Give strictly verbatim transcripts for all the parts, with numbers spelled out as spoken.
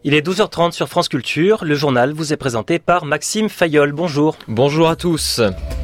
Il est douze heures trente sur France Culture. Le journal vous est présenté par Maxime Fayolle. Bonjour. Bonjour à tous.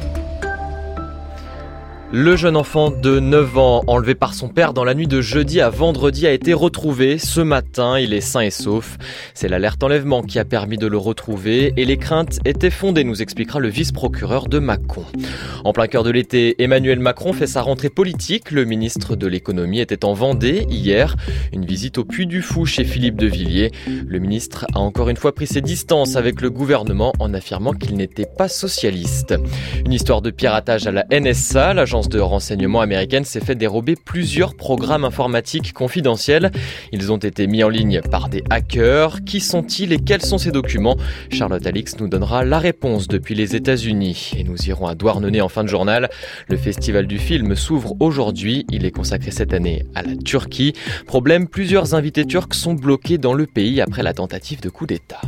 Le jeune enfant de neuf ans, enlevé par son père dans la nuit de jeudi à vendredi, a été retrouvé ce matin. Il est sain et sauf. C'est l'alerte enlèvement qui a permis de le retrouver et les craintes étaient fondées, nous expliquera le vice-procureur de Mâcon. En plein cœur de l'été, Emmanuel Macron fait sa rentrée politique. Le ministre de l'économie était en Vendée hier. Une visite au Puy du Fou chez Philippe de Villiers. Le ministre a encore une fois pris ses distances avec le gouvernement en affirmant qu'il n'était pas socialiste. Une histoire de piratage à la N S A. L'agence de renseignement américaine s'est fait dérober plusieurs programmes informatiques confidentiels. Ils ont été mis en ligne par des hackers. Qui sont-ils et quels sont ces documents ? Charlotte Alix nous donnera la réponse depuis les États-Unis. Et nous irons à Douarnenez en fin de journal. Le festival du film s'ouvre aujourd'hui. Il est consacré cette année à la Turquie. Problème, plusieurs invités turcs sont bloqués dans le pays après la tentative de coup d'État.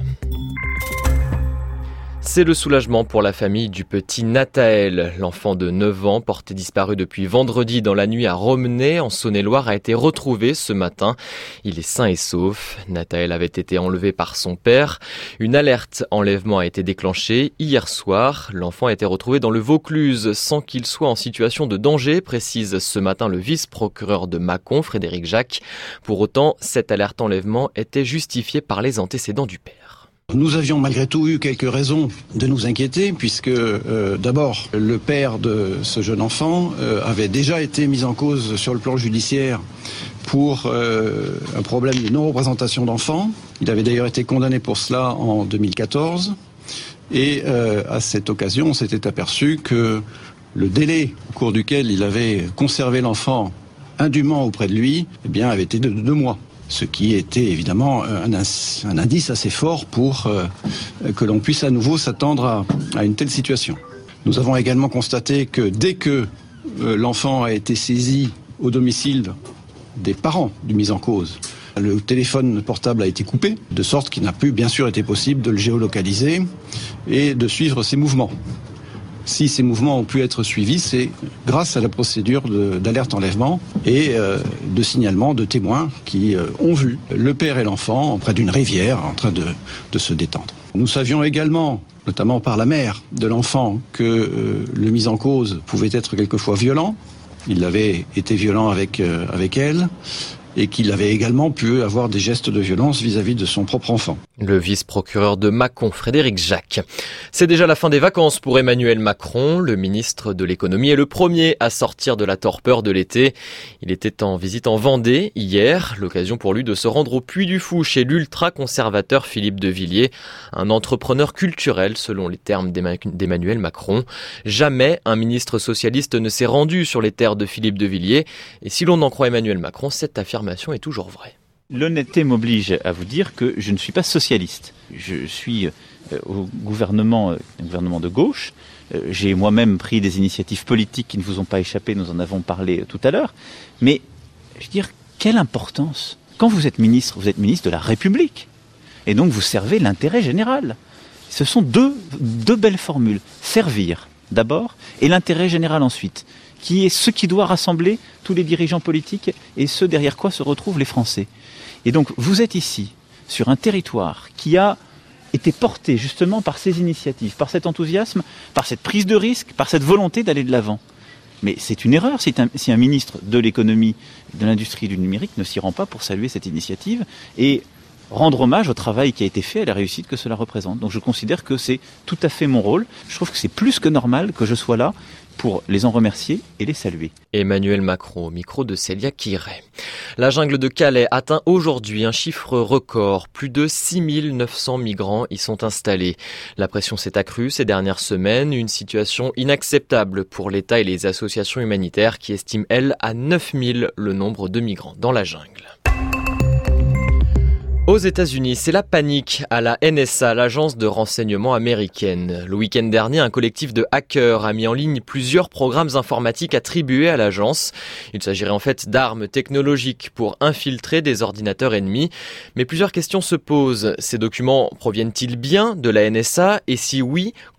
C'est le soulagement pour la famille du petit Nathaël. L'enfant de neuf ans, porté disparu depuis vendredi dans la nuit à Romney, en Saône-et-Loire, a été retrouvé ce matin. Il est sain et sauf. Nathaël avait été enlevé par son père. Une alerte enlèvement a été déclenchée hier soir. L'enfant a été retrouvé dans le Vaucluse sans qu'il soit en situation de danger, précise ce matin le vice-procureur de Mâcon, Frédéric Jacques. Pour autant, cette alerte enlèvement était justifiée par les antécédents du père. Nous avions malgré tout eu quelques raisons de nous inquiéter puisque euh, d'abord le père de ce jeune enfant euh, avait déjà été mis en cause sur le plan judiciaire pour euh, un problème de non-représentation d'enfants. Il avait d'ailleurs été condamné pour cela en deux mille quatorze et euh, à cette occasion on s'était aperçu que le délai au cours duquel il avait conservé l'enfant indûment auprès de lui eh bien, avait été de deux mois. Ce qui était évidemment un, un indice assez fort pour euh, que l'on puisse à nouveau s'attendre à, à une telle situation. Nous avons également constaté que dès que euh, l'enfant a été saisi au domicile des parents du mis en cause, le téléphone portable a été coupé, de sorte qu'il n'a plus bien sûr été possible de le géolocaliser et de suivre ses mouvements. Si ces mouvements ont pu être suivis, c'est grâce à la procédure de, d'alerte enlèvement et euh, de signalement de témoins qui euh, ont vu le père et l'enfant près d'une rivière en train de, de se détendre. Nous savions également, notamment par la mère de l'enfant, que euh, le mis en cause pouvait être quelquefois violent. Il avait été violent avec, euh, avec elle. Et qu'il avait également pu avoir des gestes de violence vis-à-vis de son propre enfant. Le vice-procureur de Mâcon, Frédéric Jacques. C'est déjà la fin des vacances pour Emmanuel Macron. Le ministre de l'économie est le premier à sortir de la torpeur de l'été. Il était en visite en Vendée hier, l'occasion pour lui de se rendre au Puy du Fou chez l'ultra-conservateur Philippe de Villiers, un entrepreneur culturel selon les termes d'Emmanuel Macron. Jamais un ministre socialiste ne s'est rendu sur les terres de Philippe de Villiers. Et si l'on en croit Emmanuel Macron, cette affirmation est toujours vraie. L'honnêteté m'oblige à vous dire que je ne suis pas socialiste. Je suis euh, au gouvernement, euh, un gouvernement de gauche. Euh, j'ai moi-même pris des initiatives politiques qui ne vous ont pas échappé, nous en avons parlé euh, tout à l'heure. Mais, je veux dire, quelle importance ? Quand vous êtes ministre, vous êtes ministre de la République. Et donc vous servez l'intérêt général. Ce sont deux, deux belles formules. Servir, d'abord, et l'intérêt général ensuite, qui est ce qui doit rassembler tous les dirigeants politiques et ce derrière quoi se retrouvent les Français. Et donc vous êtes ici, sur un territoire qui a été porté justement par ces initiatives, par cet enthousiasme, par cette prise de risque, par cette volonté d'aller de l'avant. Mais c'est une erreur si un, si un ministre de l'économie, de l'industrie et du numérique ne s'y rend pas pour saluer cette initiative et rendre hommage au travail qui a été fait, à la réussite que cela représente. Donc je considère que c'est tout à fait mon rôle. Je trouve que c'est plus que normal que je sois là pour les en remercier et les saluer. Emmanuel Macron au micro de Célia Kiret. La jungle de Calais atteint aujourd'hui un chiffre record. Plus de six mille neuf cents migrants y sont installés. La pression s'est accrue ces dernières semaines, une situation inacceptable pour l'État et les associations humanitaires qui estiment, elles, à neuf mille le nombre de migrants dans la jungle. Aux États-Unis, c'est la panique à la N S A, l'agence de renseignement américaine. Le week-end dernier, un collectif de hackers a mis en ligne plusieurs programmes informatiques attribués à l'agence. Il s'agirait en fait d'armes technologiques pour infiltrer des ordinateurs ennemis. Mais plusieurs questions se posent. Ces documents proviennent-ils bien de la N S A ? Et si oui,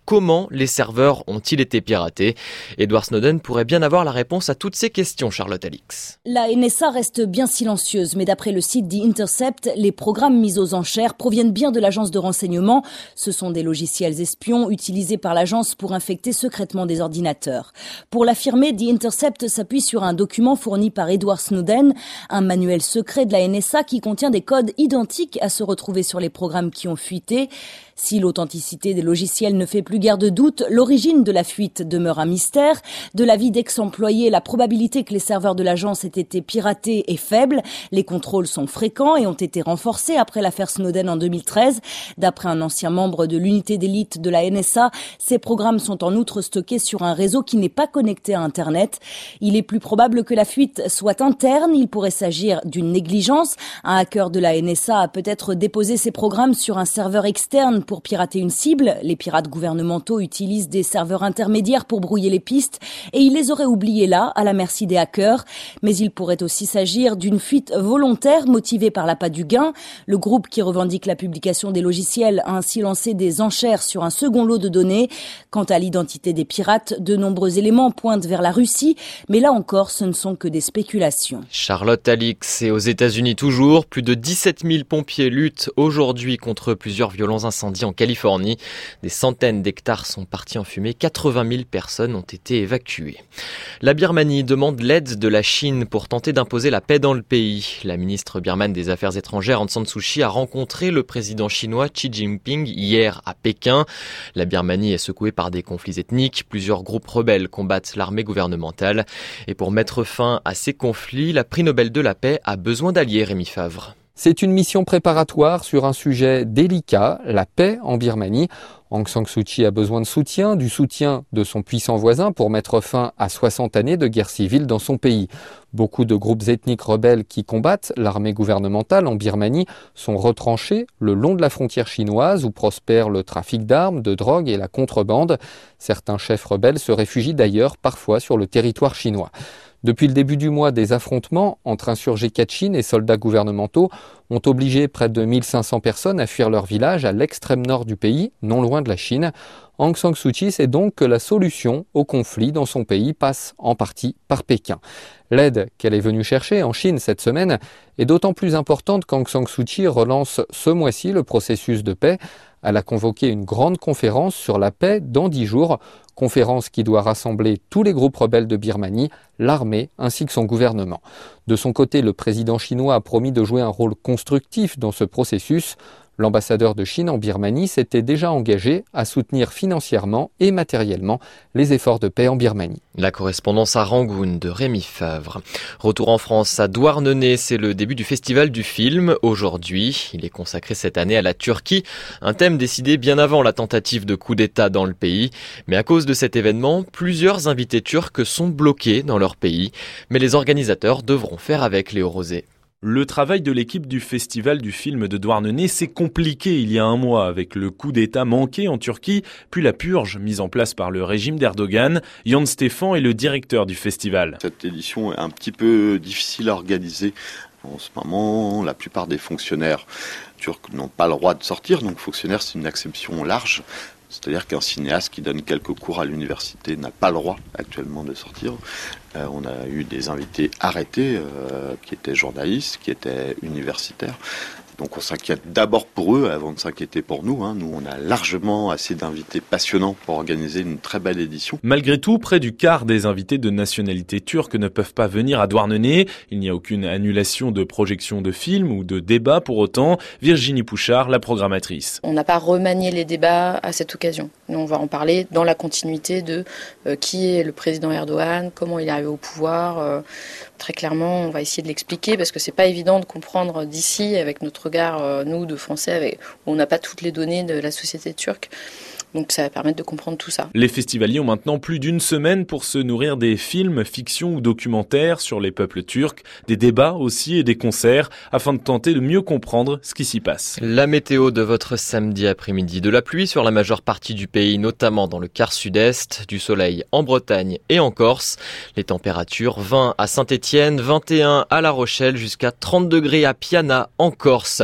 comment les serveurs ont-ils été piratés? Edward Snowden pourrait bien avoir la réponse à toutes ces questions, Charlotte Alix. La N S A reste bien silencieuse, mais d'après le site The Intercept, les programmes mis aux enchères proviennent bien de l'agence de renseignement. Ce sont des logiciels espions utilisés par l'agence pour infecter secrètement des ordinateurs. Pour l'affirmer, The Intercept s'appuie sur un document fourni par Edward Snowden, un manuel secret de la N S A qui contient des codes identiques à se retrouver sur les programmes qui ont fuité. Si l'authenticité des logiciels ne fait plus guère de doute, l'origine de la fuite demeure un mystère. De l'avis d'ex-employés, la probabilité que les serveurs de l'agence aient été piratés est faible. Les contrôles sont fréquents et ont été renforcés après l'affaire Snowden en deux mille treize. D'après un ancien membre de l'unité d'élite de la N S A, ces programmes sont en outre stockés sur un réseau qui n'est pas connecté à Internet. Il est plus probable que la fuite soit interne. Il pourrait s'agir d'une négligence. Un hacker de la N S A a peut-être déposé ses programmes sur un serveur externe pour pirater une cible. Les pirates gouvernementaux utilisent des serveurs intermédiaires pour brouiller les pistes et ils les auraient oubliés là, à la merci des hackers. Mais il pourrait aussi s'agir d'une fuite volontaire motivée par l'appât du gain. Le groupe qui revendique la publication des logiciels a ainsi lancé des enchères sur un second lot de données. Quant à l'identité des pirates, de nombreux éléments pointent vers la Russie, mais là encore, ce ne sont que des spéculations. Charlotte Alix, et aux États-Unis toujours, plus de dix-sept mille pompiers luttent aujourd'hui contre plusieurs violents incendies en Californie. Des centaines d'hectares sont partis en fumée, quatre-vingt mille personnes ont été évacuées. La Birmanie demande l'aide de la Chine pour tenter d'imposer la paix dans le pays. La ministre birmane des Affaires étrangères, Aung San Suu Kyi, a rencontré le président chinois Xi Jinping hier à Pékin. La Birmanie est secouée par des conflits ethniques. Plusieurs groupes rebelles combattent l'armée gouvernementale. Et pour mettre fin à ces conflits, la prix Nobel de la paix a besoin d'alliés, Rémi Favre. C'est une mission préparatoire sur un sujet délicat, la paix en Birmanie. Aung San Suu Kyi a besoin de soutien, du soutien de son puissant voisin pour mettre fin à soixante années de guerre civile dans son pays. Beaucoup de groupes ethniques rebelles qui combattent l'armée gouvernementale en Birmanie sont retranchés le long de la frontière chinoise où prospère le trafic d'armes, de drogue et la contrebande. Certains chefs rebelles se réfugient d'ailleurs parfois sur le territoire chinois. Depuis le début du mois, des affrontements entre insurgés Kachin et soldats gouvernementaux ont obligé près de mille cinq cents personnes à fuir leur village à l'extrême nord du pays, non loin de la Chine. Aung San Suu Kyi sait donc que la solution au conflit dans son pays passe en partie par Pékin. L'aide qu'elle est venue chercher en Chine cette semaine est d'autant plus importante qu'Aung San Suu Kyi relance ce mois-ci le processus de paix. Elle a convoqué une grande conférence sur la paix dans dix jours, conférence qui doit rassembler tous les groupes rebelles de Birmanie, l'armée ainsi que son gouvernement. De son côté, le président chinois a promis de jouer un rôle constructif dans ce processus. L'ambassadeur de Chine en Birmanie s'était déjà engagé à soutenir financièrement et matériellement les efforts de paix en Birmanie. La correspondance à Rangoon de Rémi Favre. Retour en France à Douarnenez, c'est le début du festival du film. Aujourd'hui, il est consacré cette année à la Turquie, un thème décidé bien avant la tentative de coup d'État dans le pays. Mais à cause de cet événement, plusieurs invités turcs sont bloqués dans leur pays. Mais les organisateurs devront faire avec. Léo Rosé. Le travail de l'équipe du Festival du film de Douarnenez s'est compliqué il y a un mois avec le coup d'État manqué en Turquie, puis la purge mise en place par le régime d'Erdogan. Yann Stefan est le directeur du festival. Cette édition est un petit peu difficile à organiser. En ce moment, la plupart des fonctionnaires turcs n'ont pas le droit de sortir, donc fonctionnaire c'est une acception large. C'est-à-dire qu'un cinéaste qui donne quelques cours à l'université n'a pas le droit actuellement de sortir. Euh, on a eu des invités arrêtés euh, qui étaient journalistes, qui étaient universitaires. Donc on s'inquiète d'abord pour eux avant de s'inquiéter pour nous. Hein. Nous, on a largement assez d'invités passionnants pour organiser une très belle édition. Malgré tout, près du quart des invités de nationalité turque ne peuvent pas venir à Douarnenez. Il n'y a aucune annulation de projection de films ou de débats pour autant. Virginie Pouchard, la programmatrice. On n'a pas remanié les débats à cette occasion. Nous, on va en parler dans la continuité de euh, qui est le président Erdogan, comment il est arrivé au pouvoir. Euh, très clairement, on va essayer de l'expliquer parce que c'est pas évident de comprendre d'ici avec notre regard, euh, nous, de Français, avec, où on n'a pas toutes les données de la société turque. Donc ça va permettre de comprendre tout ça. Les festivaliers ont maintenant plus d'une semaine pour se nourrir des films, fictions ou documentaires sur les peuples turcs, des débats aussi et des concerts, afin de tenter de mieux comprendre ce qui s'y passe. La météo de votre samedi après-midi. De la pluie sur la majeure partie du pays, notamment dans le quart sud-est, du soleil en Bretagne et en Corse. Les températures vingt à Saint-Étienne, vingt et un à La Rochelle, jusqu'à trente degrés à Piana en Corse.